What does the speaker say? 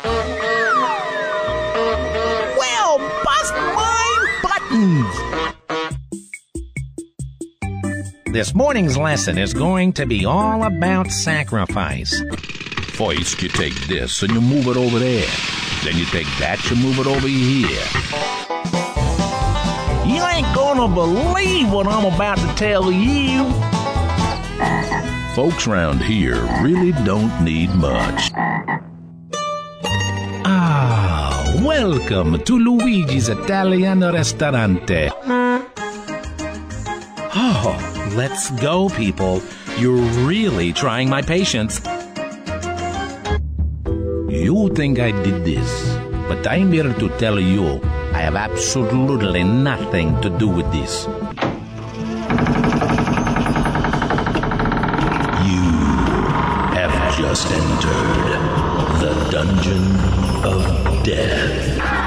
Well, bust my buttons! This morning's lesson is going to be all about sacrifice. First, you take this and you move it over there. Then you take that, you move it over here. You ain't gonna believe what I'm about to tell you. Folks round here really don't need much. Welcome to Luigi's Italian Ristorante. Oh, let's go, people. You're really trying my patience. You think I did this, but I'm here to tell you I have absolutely nothing to do with this. You have just entered the Dungeon of Death.